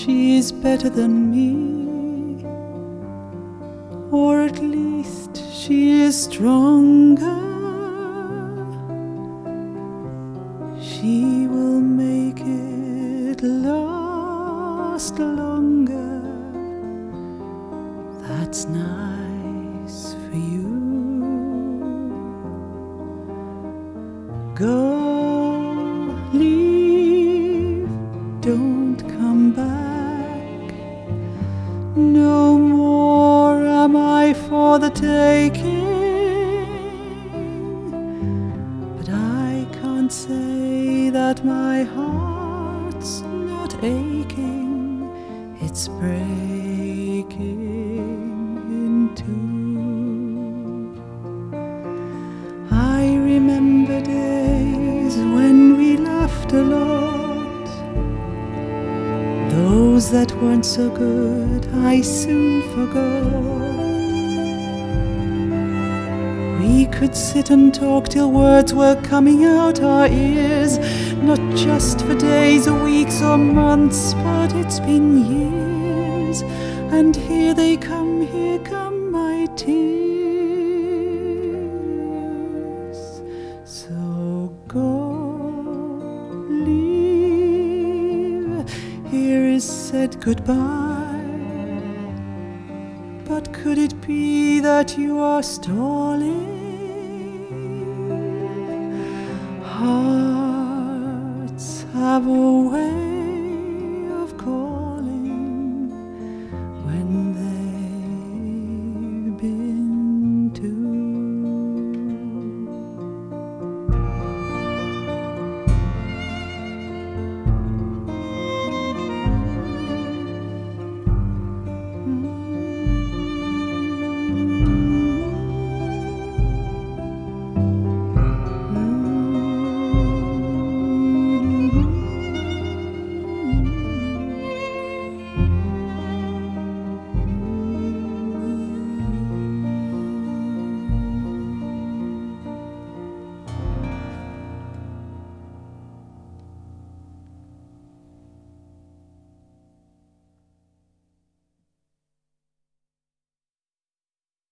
she is better than me, or at least she is stronger. She will make it last longer. That's nice for you. Go, leave, don't come back. No more am I for the taking, but I can't say that my heart's not aching. It's breaking in two. I remember days when we laughed a lot. Those that weren't so good I soon forgot. We could sit and talk till words were coming out our ears, not just for days or weeks or months, but it's been years. And here they come, here come my tears. So go, leave, here is said goodbye. But could it be that you are stalling? Hearts have a way